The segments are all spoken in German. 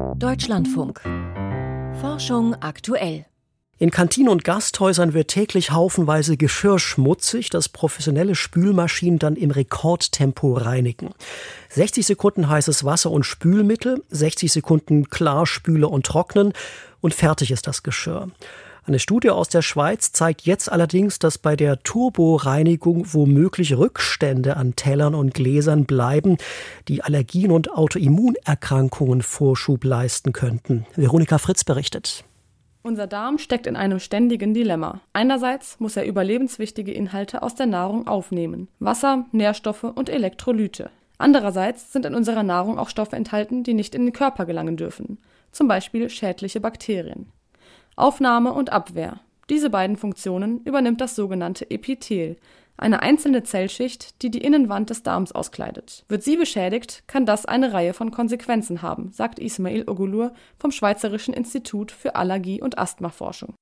Deutschlandfunk. Forschung aktuell. In Kantinen und Gasthäusern wird täglich haufenweise Geschirr schmutzig, das professionelle Spülmaschinen dann im Rekordtempo reinigen. 60 Sekunden heißes Wasser und Spülmittel, 60 Sekunden Klarspüle und Trocknen und fertig ist das Geschirr. Eine Studie aus der Schweiz zeigt jetzt allerdings, dass bei der Turboreinigung womöglich Rückstände an Tellern und Gläsern bleiben, die Allergien und Autoimmunerkrankungen Vorschub leisten könnten. Veronika Fritz berichtet. Unser Darm steckt in einem ständigen Dilemma. Einerseits muss er überlebenswichtige Inhalte aus der Nahrung aufnehmen: Wasser, Nährstoffe und Elektrolyte. Andererseits sind in unserer Nahrung auch Stoffe enthalten, die nicht in den Körper gelangen dürfen, zum Beispiel schädliche Bakterien. Aufnahme und Abwehr. Diese beiden Funktionen übernimmt das sogenannte Epithel, eine einzelne Zellschicht, die die Innenwand des Darms auskleidet. Wird sie beschädigt, kann das eine Reihe von Konsequenzen haben, sagt Ismail Ogulur vom Schweizerischen Institut für Allergie- und Asthmaforschung.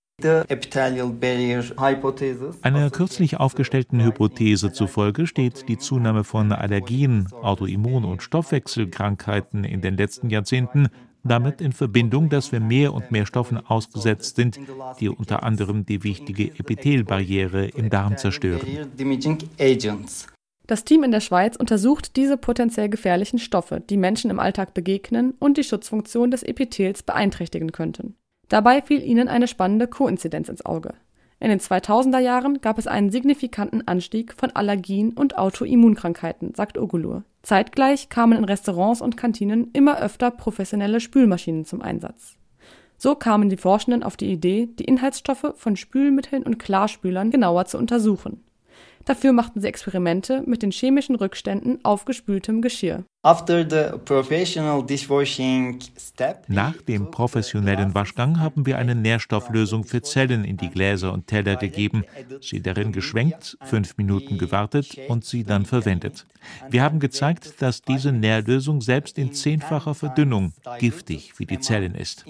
Einer kürzlich aufgestellten Hypothese zufolge steht die Zunahme von Allergien, Autoimmun- und Stoffwechselkrankheiten in den letzten Jahrzehnten damit in Verbindung, dass wir mehr und mehr Stoffen ausgesetzt sind, die unter anderem die wichtige Epithelbarriere im Darm zerstören. Das Team in der Schweiz untersucht diese potenziell gefährlichen Stoffe, die Menschen im Alltag begegnen und die Schutzfunktion des Epithels beeinträchtigen könnten. Dabei fiel ihnen eine spannende Koinzidenz ins Auge. In den 2000er Jahren gab es einen signifikanten Anstieg von Allergien und Autoimmunkrankheiten, sagt Ogulur. Zeitgleich kamen in Restaurants und Kantinen immer öfter professionelle Spülmaschinen zum Einsatz. So kamen die Forschenden auf die Idee, die Inhaltsstoffe von Spülmitteln und Klarspülern genauer zu untersuchen. Dafür machten sie Experimente mit den chemischen Rückständen aufgespültem Geschirr. Nach dem professionellen Waschgang haben wir eine Nährstofflösung für Zellen in die Gläser und Teller gegeben, sie darin geschwenkt, 5 Minuten gewartet und sie dann verwendet. Wir haben gezeigt, dass diese Nährlösung selbst in 10-facher Verdünnung giftig für die Zellen ist.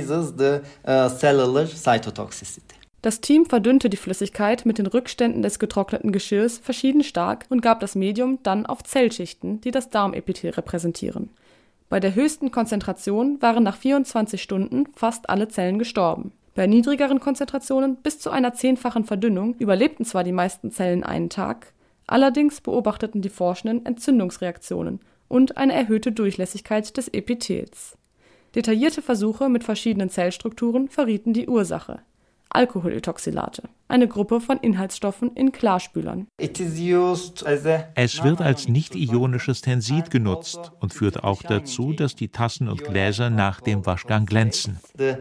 Das Team verdünnte die Flüssigkeit mit den Rückständen des getrockneten Geschirrs verschieden stark und gab das Medium dann auf Zellschichten, die das Darmepithel repräsentieren. Bei der höchsten Konzentration waren nach 24 Stunden fast alle Zellen gestorben. Bei niedrigeren Konzentrationen bis zu einer 10-fachen Verdünnung überlebten zwar die meisten Zellen einen Tag, allerdings beobachteten die Forschenden Entzündungsreaktionen und eine erhöhte Durchlässigkeit des Epithels. Detaillierte Versuche mit verschiedenen Zellstrukturen verrieten die Ursache: Alkoholetoxylate, eine Gruppe von Inhaltsstoffen in Klarspülern. Es wird als nicht-ionisches Tensid genutzt und führt auch dazu, dass die Tassen und Gläser nach dem Waschgang glänzen.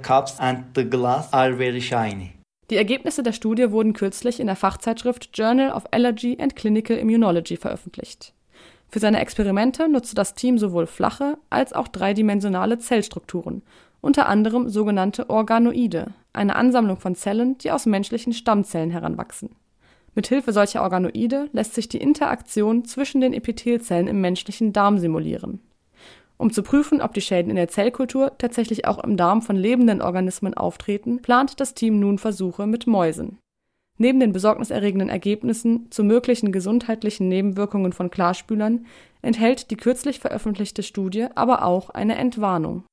Die Ergebnisse der Studie wurden kürzlich in der Fachzeitschrift Journal of Allergy and Clinical Immunology veröffentlicht. Für seine Experimente nutzte das Team sowohl flache als auch dreidimensionale Zellstrukturen, unter anderem sogenannte Organoide, eine Ansammlung von Zellen, die aus menschlichen Stammzellen heranwachsen. Mithilfe solcher Organoide lässt sich die Interaktion zwischen den Epithelzellen im menschlichen Darm simulieren. Um zu prüfen, ob die Schäden in der Zellkultur tatsächlich auch im Darm von lebenden Organismen auftreten, plant das Team nun Versuche mit Mäusen. Neben den besorgniserregenden Ergebnissen zu möglichen gesundheitlichen Nebenwirkungen von Klarspülern enthält die kürzlich veröffentlichte Studie aber auch eine Entwarnung.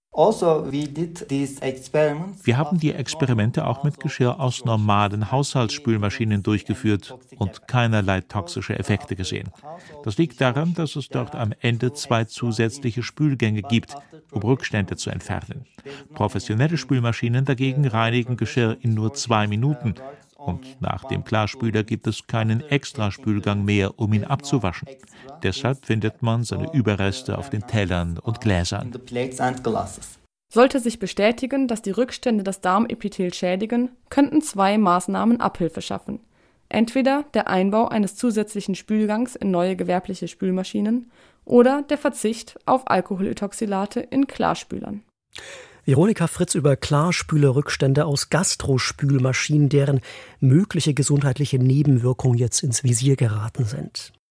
Wir haben die Experimente auch mit Geschirr aus normalen Haushaltsspülmaschinen durchgeführt und keinerlei toxische Effekte gesehen. Das liegt daran, dass es dort am Ende 2 zusätzliche Spülgänge gibt, um Rückstände zu entfernen. Professionelle Spülmaschinen dagegen reinigen Geschirr in nur 2 Minuten. Und nach dem Klarspüler gibt es keinen Extraspülgang mehr, um ihn abzuwaschen. Deshalb findet man seine Überreste auf den Tellern und Gläsern. Sollte sich bestätigen, dass die Rückstände das Darmepithel schädigen, könnten 2 Maßnahmen Abhilfe schaffen. Entweder der Einbau eines zusätzlichen Spülgangs in neue gewerbliche Spülmaschinen oder der Verzicht auf Alkoholetoxylate in Klarspülern. Veronika Fritz über Klarspülerrückstände aus Gastrospülmaschinen, deren mögliche gesundheitliche Nebenwirkungen jetzt ins Visier geraten sind.